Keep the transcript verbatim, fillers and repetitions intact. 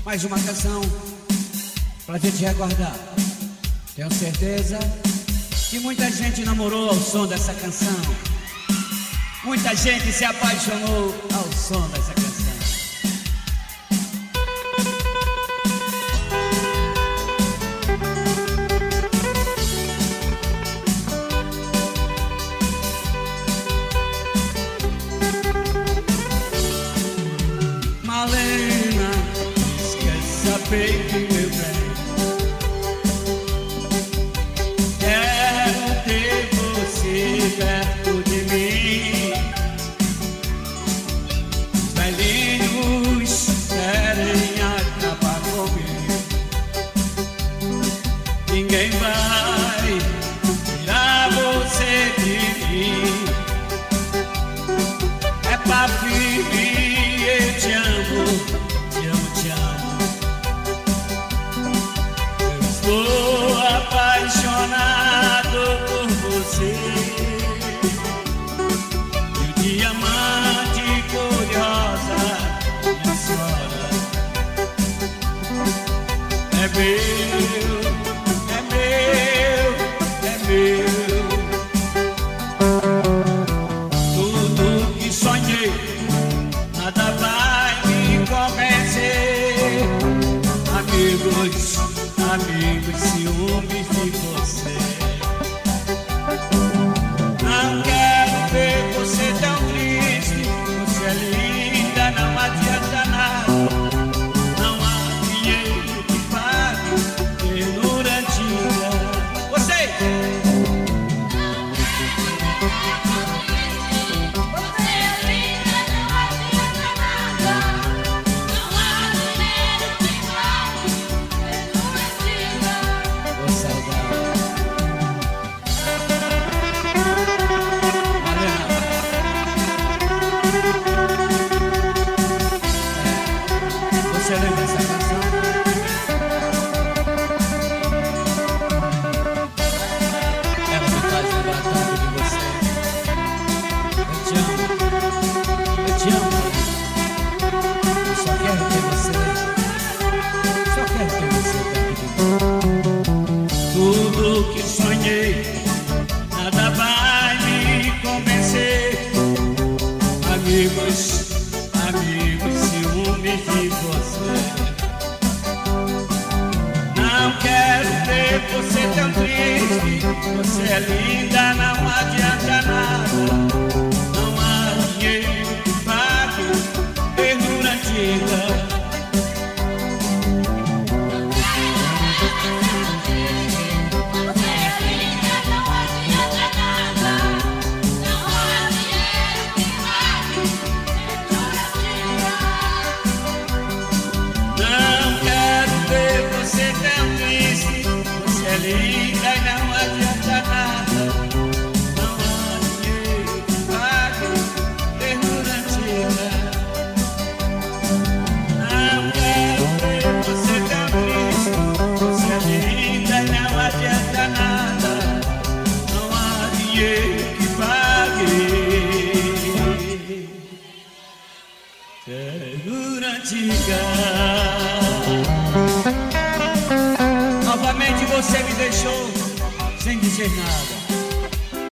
Mais uma canção pra gente recordar. Tenho certeza que muita gente namorou ao som dessa canção. Muita gente se apaixonou ao som dessa canção. Malena, esqueça bem, meu bem. Quero ter você perto de mim. Os velhinhos querem acabar comigo. Ninguém vai tirar você de mim. É pra viver. Eu te amo, te amo, te amo. Eu estou apaixonado por você. E o diamante cor-de-rosa, minha senhora, é meu, é meu, é meu. Tudo que sonhei, nada vai me convencer. Amigos, amigos, ciúmes de você. Não quero ver você tão triste. Você é linda, não adianta nada. Não há dinheiro que pague ternura antiga. Você! Você lembra dessa canção? Ela me faz lembrar tanto de você. Eu te amo, eu te amo. Eu só quero ter você. Só quero ter você perto de mim. Tudo que sonhei, nada vai me convencer. Amigos, amigos, ciúmes de você. Não quero ver você tão triste. Você é linda, não adianta nada. Não há dinheiro que pague ternura antiga. Linda e não adianta nada. Não há dinheiro que pague ternura antiga. Não quero ver você tão triste. Você é linda e não adianta nada. Não há dinheiro que pague ternura antiga. Novamente você me deixou sem dizer nada.